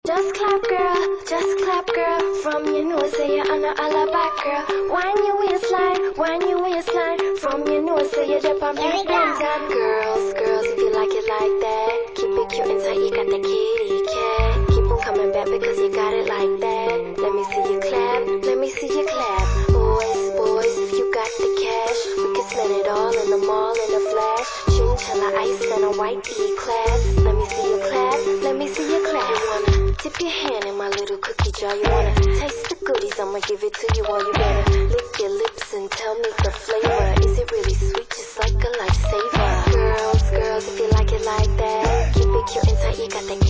Just clap, girl. From your nose, say you on all about, girl. Wind your waistline. From your nose, say you dip on big bend down. Girls, if you like it like that, keep it cute and tight, you got the kitty cat. Keep on coming back because you got it like that. Let me see you clap. Boys, if you got the cash, we can spend it all in the mall in a flash. Chinchilla ice and a white E-class. Let me see you clap. You wanna dip your hand in my little cookie jar. You wanna taste the goodies, I'ma give it to you all. You better lick your lips and tell me the flavor. Is it really sweet, just like a lifesaver? Girls, if you like it like that, keep it cute and tight, you got the